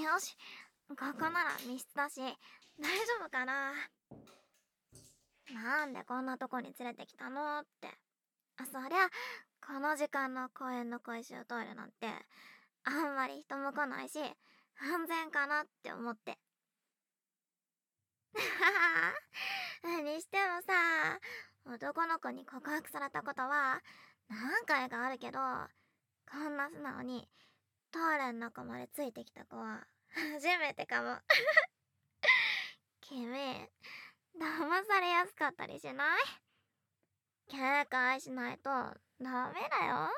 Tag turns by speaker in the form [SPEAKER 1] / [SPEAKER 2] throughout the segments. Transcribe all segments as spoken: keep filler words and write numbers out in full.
[SPEAKER 1] よし、ここなら密室だし大丈夫かな。なんでこんなとこに連れてきたのって。そりゃこの時間の公園の公衆トイレなんてあんまり人も来ないし安全かなって思って。にしてもさ、男の子に告白されたことは何回かあるけど、こんな素直にトイレの中までついてきた子は初めてかも。君、騙されやすかったりしない？警戒しないとダメだよ。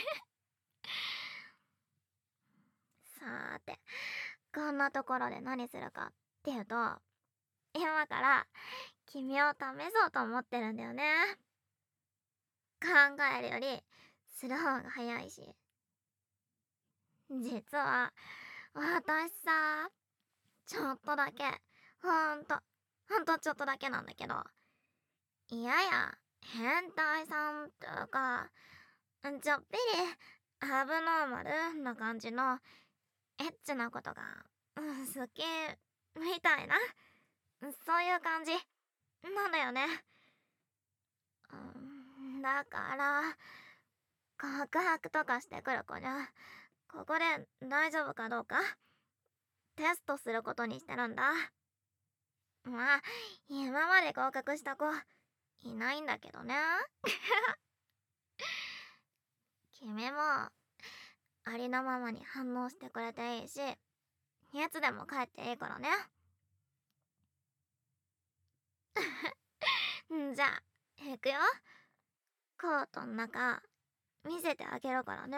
[SPEAKER 1] さーて、こんなところで何するかっていうと、今から君を試そうと思ってるんだよね。考えるよりする方が早いし。実は私さ、ちょっとだけ、ほんとほんとちょっとだけなんだけど、いやや変態さんというか、ちょっぴりアブノーマルな感じのエッチなことが、うん、好きみたいな、そういう感じなんだよね。うん、だから告白とかしてくる子にゃ、ここで大丈夫かどうかテストすることにしてるんだ。まあ今まで合格した子いないんだけどね。君もありのままに反応してくれていいし、いつでも帰っていいからね。じゃあ行くよ。コートの中見せてあげるからね。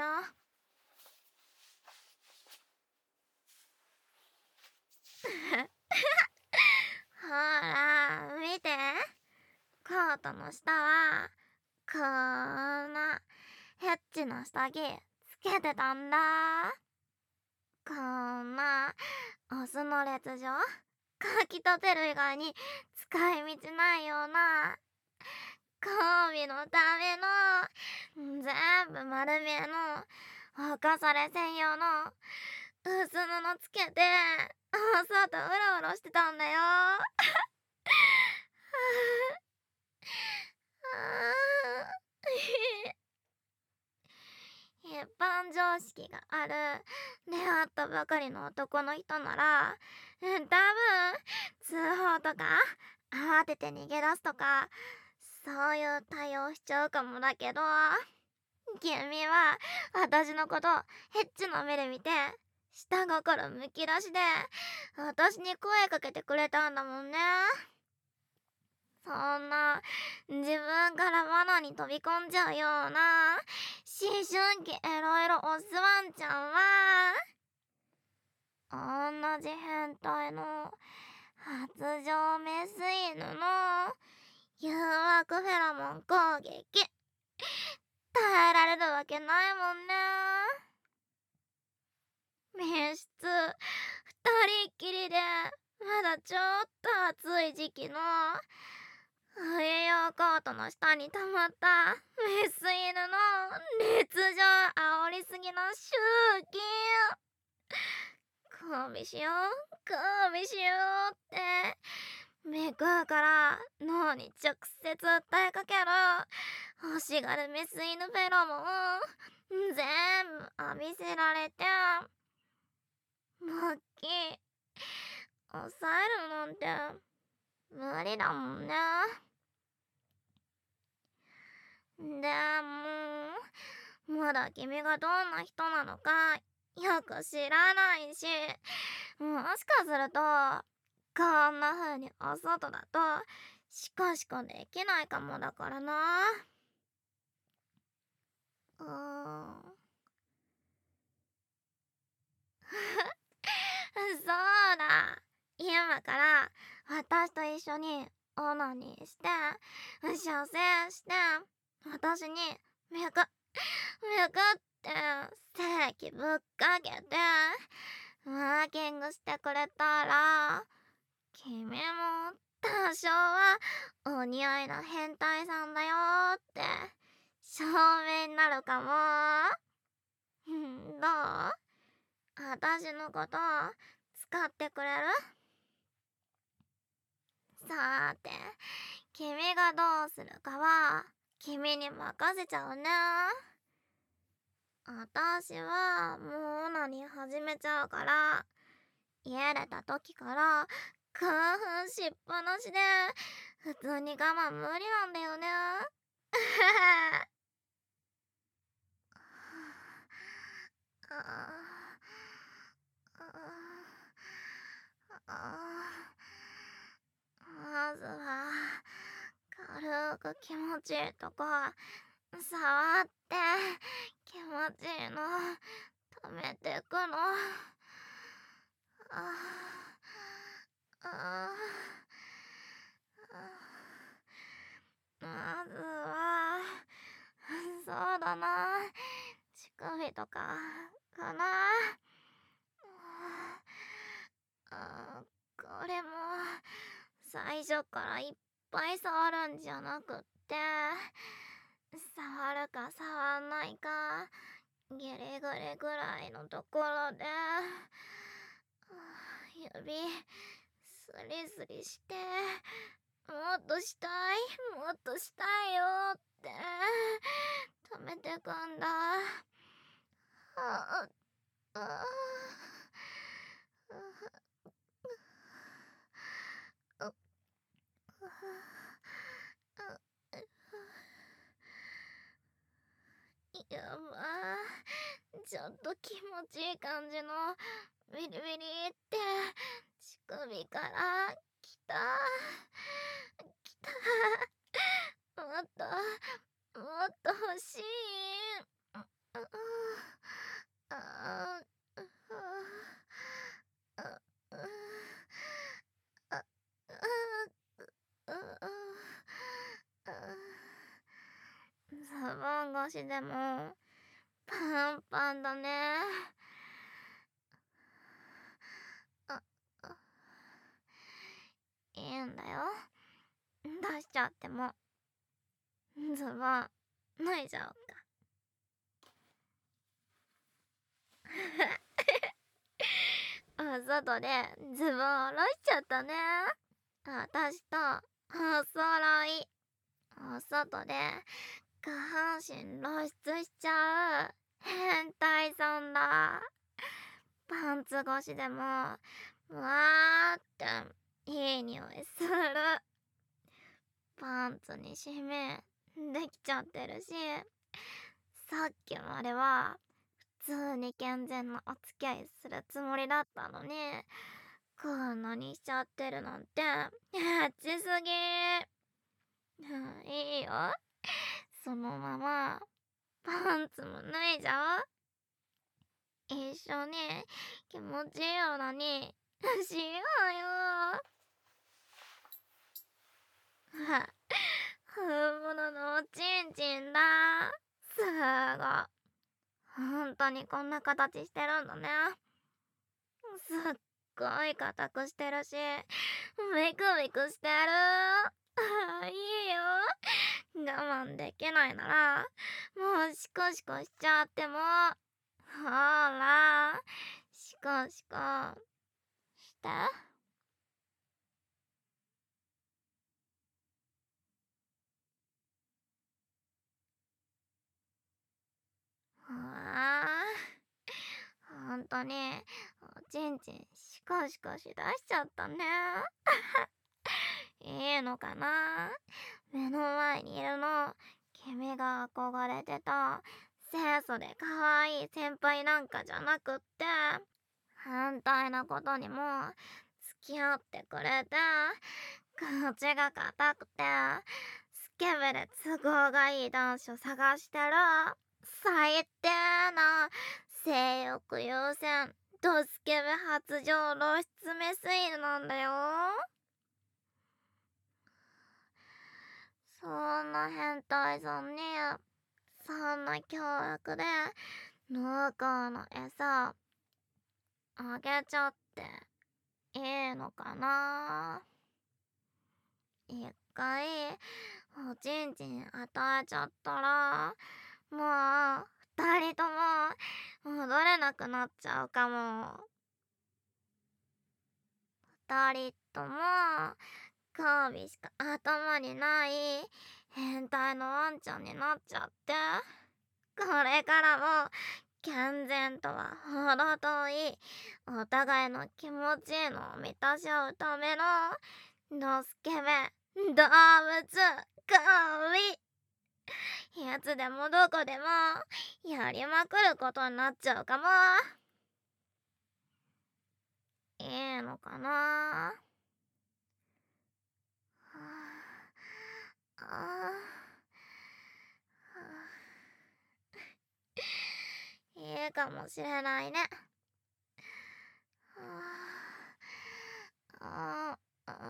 [SPEAKER 1] ほら見て、コートの下はこんなヘッチな下着つけてたんだ。こんなオスの列女かきたてる以外に使い道ないような交尾のための全部丸見えのほかされ専用の薄布つけてお外うろうろしてたんだよ。一般常識がある出会ったばかりの男の人なら多分通報とか慌てて逃げ出すとかそういう対応しちゃうかもだけど、君は私のことヘッチの目で見て下心むき出しで私に声かけてくれたんだもんね。そんな自分から罠に飛び込んじゃうような思春期エロエロオスワンちゃんは同じ変態の発情メス犬の誘惑フェロモン攻撃耐えられるわけないもんね。密室二人っきりでまだちょっと暑い時期の冬用コートの下に溜まったメス犬の熱情煽りすぎの周期。交尾しよう交尾しようって目から脳に直接訴えかける欲しがるメス犬フェロモン全部浴びせられて、マッキー抑えるなんて無理だもんね。でもまだ君がどんな人なのかよく知らないし、もしかするとこんな風にお外だとシコシコできないかもだからな。うーんそうだ、今から私と一緒にオナニーして射精して私にメクメクって正規ぶっかけてマーキングしてくれたら君も多少はお似合いな変態さんだよって証明になるかも。どう？私のこと使ってくれる？さーて、君がどうするかは君に任せちゃうね。あたしはもうオナニー始めちゃうから、家出た時から興奮しっぱなしで普通に我慢無理なんだよね。ああまずは軽く気持ちいいとこ触って気持ちいいの溜めてくの。ああまずはそうだな、乳首とかかな。あこれも最初からいっぱい触るんじゃなくって、触るか触んないかギリギリぐらいのところで指スリスリしてもっとしたいもっとしたいよって止めてくんだ。ああいやまあちょっと気持ちいい感じのビリビリって乳首からきたきた。もっともっと欲しい。ああズボン越しでもパンパンだね。あいいんだよ、出しちゃっても。ズボン脱いじゃおうか。お外でズボン下ろしちゃったね。あたしとお揃い。お外で下半身露出しちゃう変態さんだ。パンツ越しでもわーっていい匂いする。パンツにシミできちゃってるし、さっきまでは普通に健全なお付き合いするつもりだったのに、こんなにしちゃってるなんてエッチすぎ。いいよ、そのままパンツも脱いじゃおう。一緒に気持ちいいようなにしようよ。本物のおちんちんだ。すごい。本当にこんな形してるんだね。すっごい硬くしてるしメクメクしてる。いいよ、我慢できないならもうシコシコしちゃっても。ほらシコシコして。ほらほんとにおちんちんシコシコしだしちゃったね。いいのかな、目の前にいるの君が憧れてた清楚で可愛い先輩なんかじゃなくって、反対なことにも付き合ってくれて、口が硬くてスケベで都合がいい男子を探してる最低な性欲優先ドスケベ発情露出メス犬なんだよ。そんな変態さんにそんな凶悪で濃厚な餌あげちゃっていいのかな。一回おちんちん与えちゃったらもう二人とも戻れなくなっちゃうかも。 二人とも交尾しか頭にない変態のワンちゃんになっちゃって、これからも健全とは程遠いお互いの気持ちいいのを満たし合うためのドスケベ動物交尾、いつでもどこでもやりまくることになっちゃうかも。いいのかな。はあ、ああ、いいかもしれないね。ああ、あ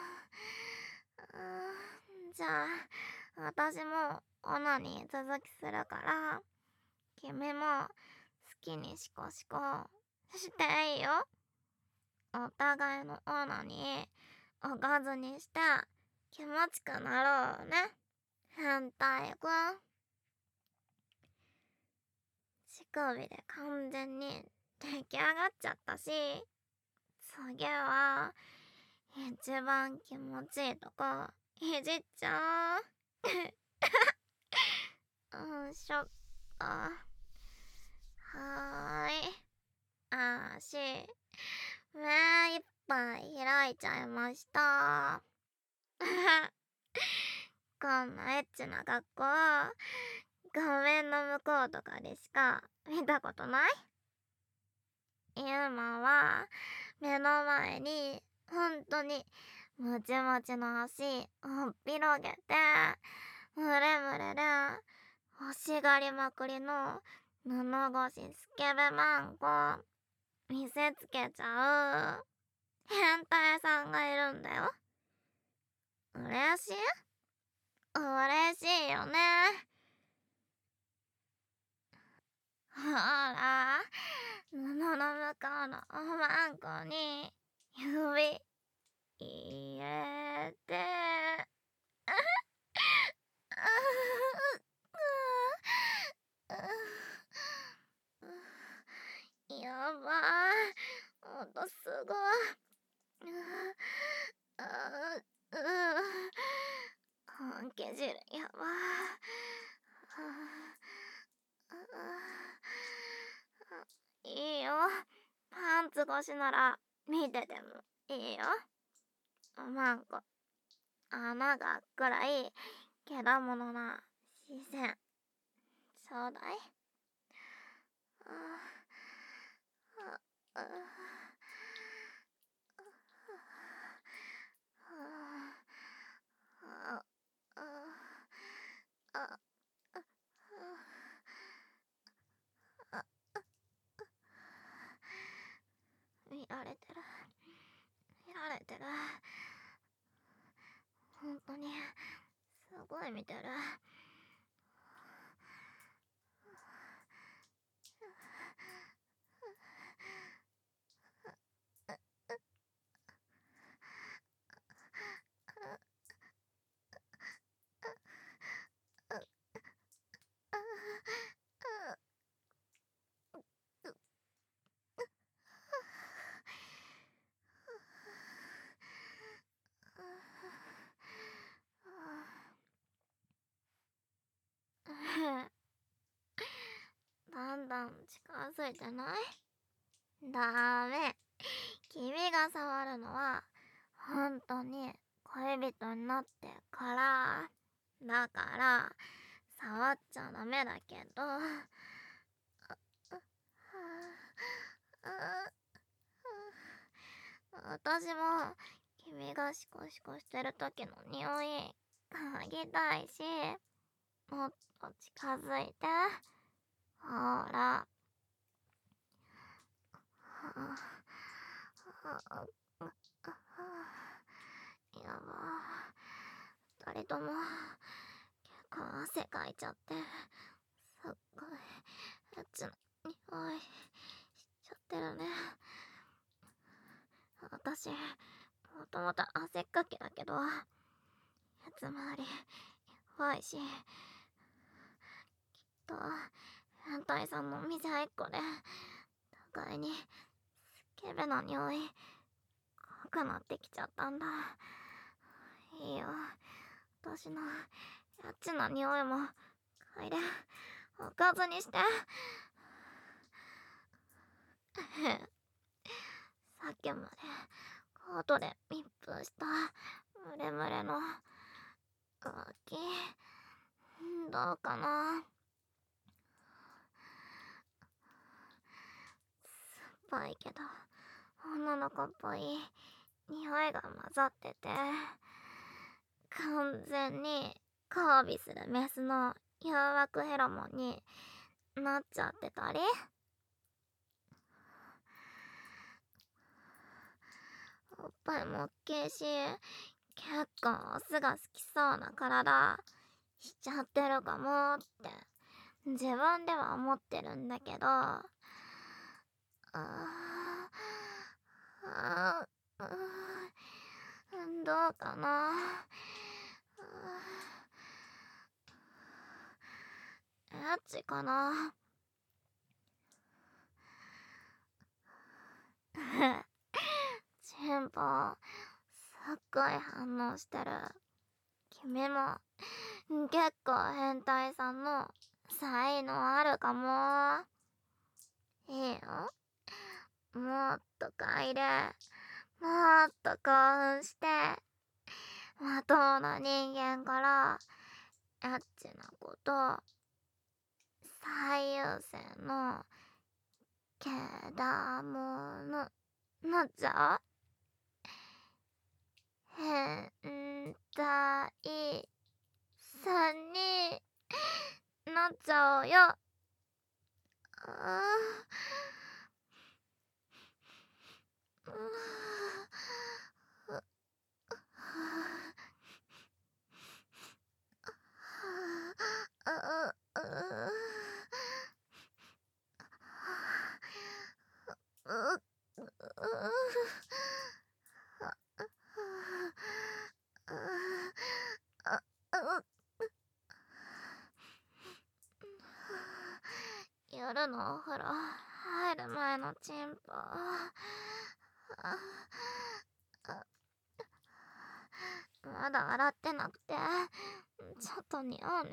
[SPEAKER 1] あ、じゃあ私もオナニー続きするから、君も好きにシコシコしていいよ。お互いのオナニーおかずにして気持ちくなろうね、変態くん。乳首で完全に出来上がっちゃったし、次は一番気持ちいいとこいじっちゃう。よいしょっと。はーい、足目いっぱい開いちゃいました。こんなエッチな格好画面の向こうとかでしか見たことない。今は目の前にほんとにムチムチの足を広げて、ムレムレで欲しがりまくりの布越しスケベマンコ見せつけちゃう変態さんがいるんだよ。嬉しい？嬉しいよね。ほら、布の向こうのマンコに指入れて。やばい、音すごい。本気汁やばい。いいよ、パンツ越しなら見ててもいいよ。マンコ穴が開くくらいけだものな視線ちょうだい。見られてる、見られてる、ほんとにすごい見てる。だんだん近づいてない？ダメ。君が触るのは本当に恋人になってから。だから触っちゃダメだけど。私も君がシコシコしてる時の匂い嗅ぎたいし、もっと近づいて。ほら。やば、二人とも結構汗かいちゃって、すっごいエッチな匂いしちゃってるね。私もともと汗っかきだけど、いつもよりやばいし、きっと変態さんの店一個で互いにスケベな匂いくなってきちゃったんだ。いいよ、私のエッチな匂いも嗅いでおかずにして。さっきまでコートで密封したムレムレの浮気どうかな。酸っぱいけど女の子っぽい匂いが混ざってて、完全に交尾するメスの誘惑フェロモンになっちゃってたり。おっぱいも大きいし、結構オスが好きそうな体しちゃってるかもって自分では思ってるんだけど、あーあーうんどうかな。エッチかな。チンポすっごい反応してる。君も結構変態さんの才能あるかも。いいよ、もっと嗅いでもっと興奮して、まともな人間からエッチなこと最優先のけだものなっちゃう。変態さんになっちゃうよ。あー夜のお風呂入る前のチンポ、まだ洗ってなくてちょっと匂うね。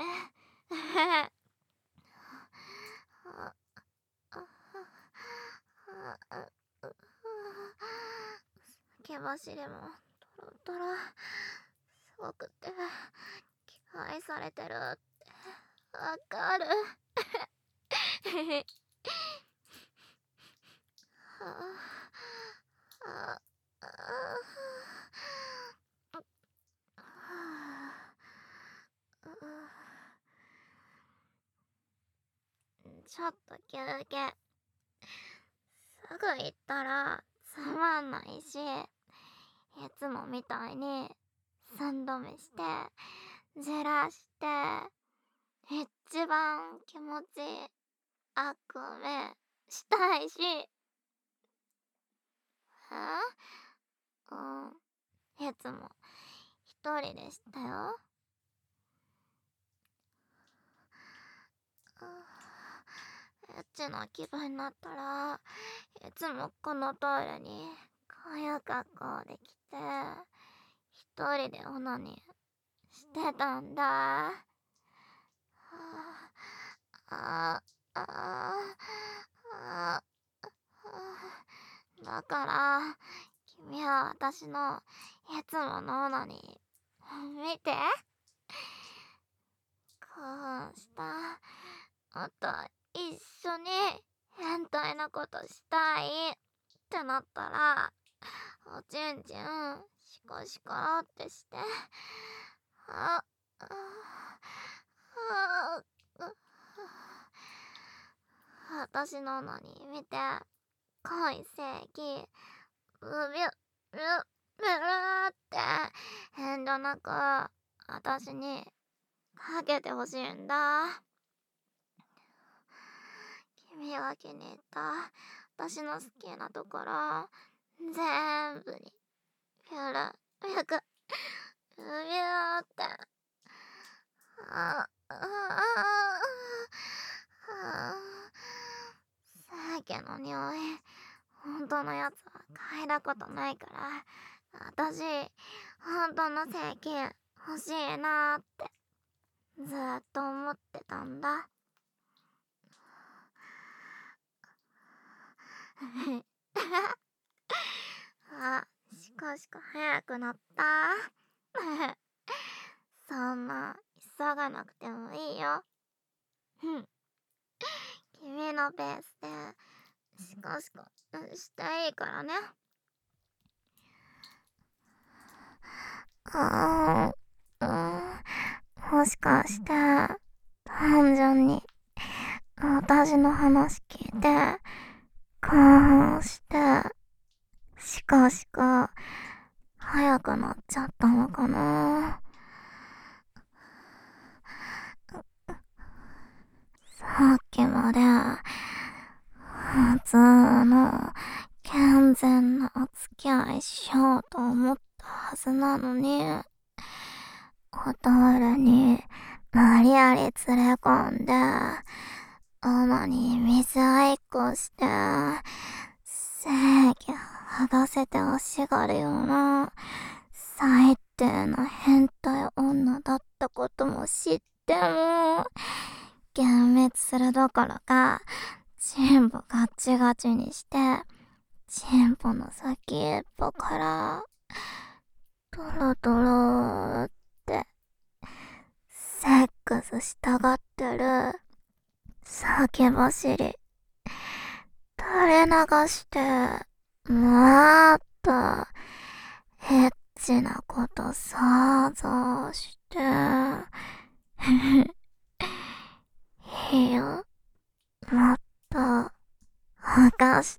[SPEAKER 1] 毛走りもトロトロすごくて期待されてるってわかる。ちょっと休憩。すぐ行ったらつまんないし、いつもみたいに三度目してじらして一番気持ちいい悪夢したいし。えうん、いつも一人でしたよ。エッチな気分になったらいつもこのトイレにこういう格好で来て一人でオナニーしてたんだ。はああああだから君は私のいつものオナニー見て。興奮したあと一緒に変態なことしたいってなったらおちんちんシコシコってして、あああ私ののに見て恋正義うびゅうびゅうって遠慮なく私にかけてほしいんだ。君が気に入った私の好きなところ全部にピュルピュクビューって。あああさっきの匂い本当のやつは嗅いだことないから、私、本当の正規欲しいなーってずーっと思ってたんだ。あ、しこしこ早くなった。そんな急がなくてもいいよ。君のペースでしこしこしていいからね。あー、うん、もしかして単純に私の話聞いて興奮してしこしこ早くなっちゃったのかな。さっきまで普通の健全なお付き合いしようと思ったはずなのに、ホトールに無理やり連れ込んで、主に水合いっこして、正義剥がせて欲しがるような最低な変態女だったことも知っても、幻滅するどころか、チンポガッチガチにして、チンポの先っぽから、ドロドロって、セックスしたがってる、酒走り、垂れ流して、もっと、エッチなこと想像して、いいよ、もっと、吐かして、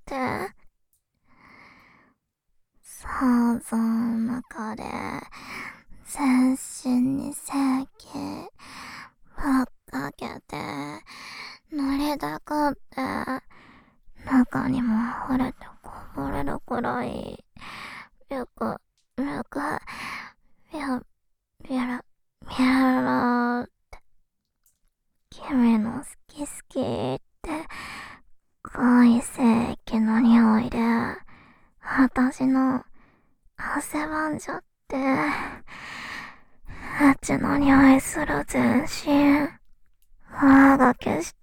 [SPEAKER 1] 想像の中で全身に正気ぶっかけて乗りたくって中にも溢れてこぼれるくらいビュクビュクビュビュルビュルって君の好き好きって濃い正気の匂いで私の汗ばんじゃって、エッチの匂いする全身、歯がけして、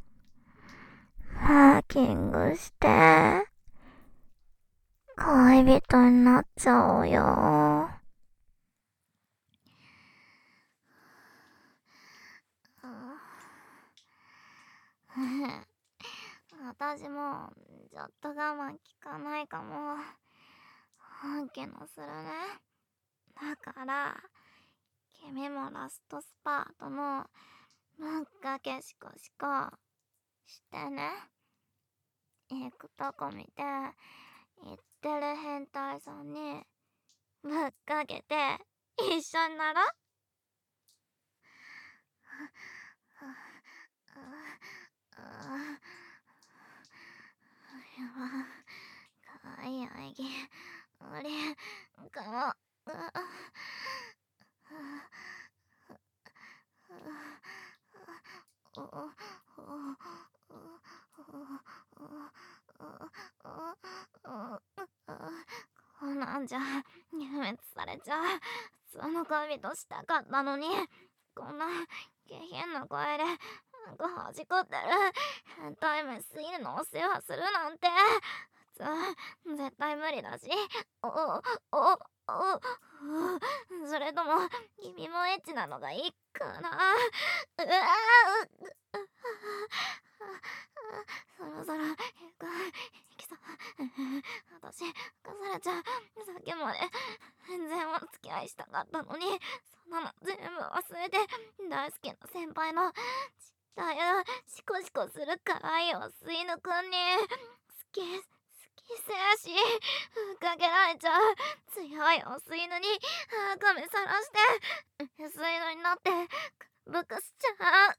[SPEAKER 1] マーキングして、恋人になっちゃおうよ。私もちょっと我慢効かないかも。本気のするね。だから君もラストスパートのぶっかけしこしこしてね。行くとこ見て言ってる変態さんにぶっかけて一緒になろ。かわいい喘ぎあれかも。こんなんじゃ幻滅されちゃう。普通の恋人したかったのに、こんな下品な声でなんかはじくってる変態メス犬のお世話するなんて普通絶対無理だし、おおおおそれとも君もエッチなのがいいかな。うわそろそろ行く行きそう。私かされちゃう。さっきまで全然お付き合いしたかったのに、そんなの全部忘れて大好きな先輩のちっちゃいシコシコする可愛いお吸いぬくんに好き好きせやしふっかけられちゃう強いお吸いぬに髪さらして吸いぬになってぶくしちゃう。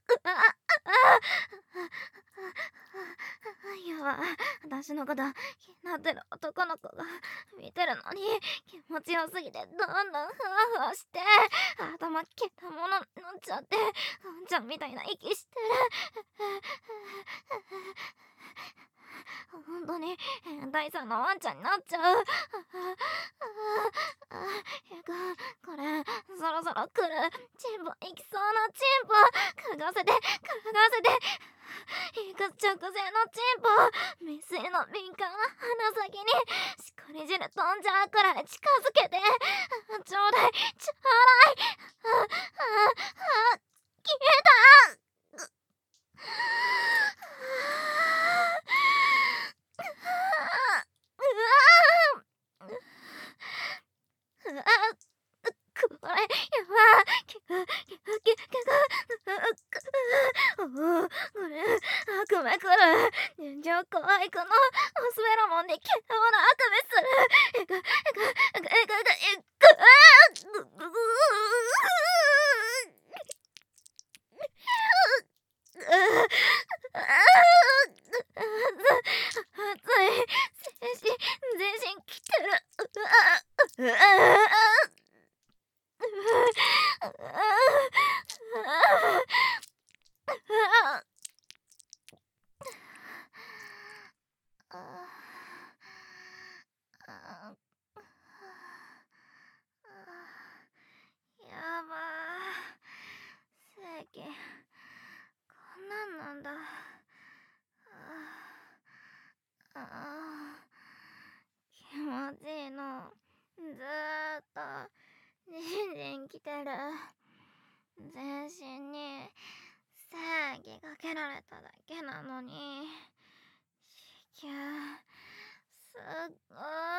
[SPEAKER 1] いや、私のこと気になってる男の子が見てるのに気持ちよすぎてどんどんふわふわして頭けたものになっちゃってうんちゃんみたいな息してる。本当に変態第三のワンちゃんになっちゃう。えがこれそろそろ来る。チンポ行きそうなチンポ嗅がせて嗅がせて。行く直前のチンポ未遂の敏感な鼻先にしこり汁飛んじゃうくらい近づけて。ちょうだいちょうだい。あああ消えた。うわこれやばけがけがけがおおこれ悪夢来る。人情怖いこのオスフェロモンで毛玉の悪夢する。えがえがえがえがえがえがぐぐぐ熱い全身全身きてる。うわうわやばー、世間こんなんなんだ。ああ気持ちいいの。ずーっとじんじんきてる。全身に正義かけられただけなのに子宮すっご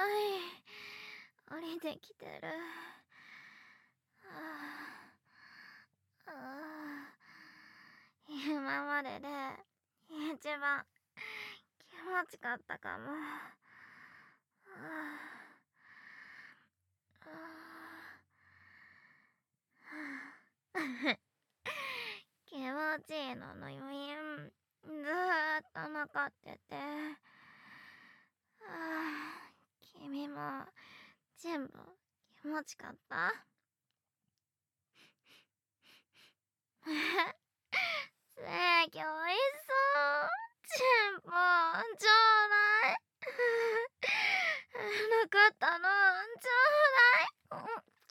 [SPEAKER 1] い降りてきてる。はあ、はあ、今までで一番気持ちかったかも。はあ気持ちいいのの余韻ずーっと残ってて、ああ君も全部気持ちかった？え正義おいしそう。チンポちょうだい。なかったのちょうだい。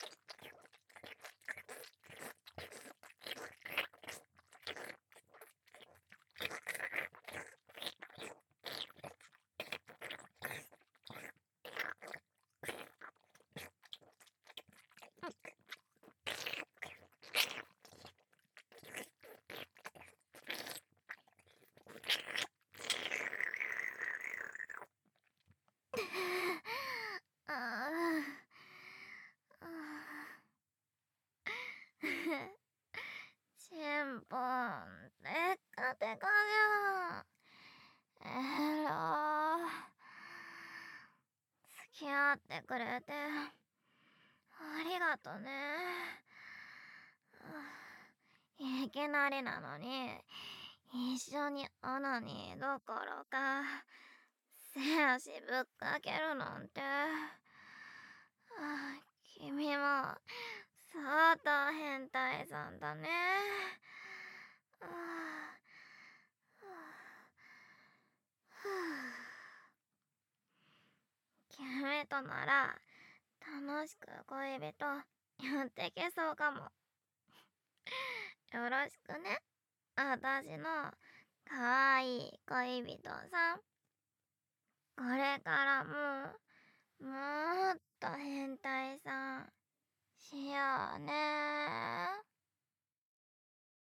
[SPEAKER 1] チンポテカテカじゃん。えら付き合ってくれてありがとね。いきなりなのに一緒にオナニーどころか手足ぶっかけるなんて。君も相当変態さんだね。君となら楽しく恋人やっていけそうかも。よろしくね、私のかわいい恋人さん。これからもも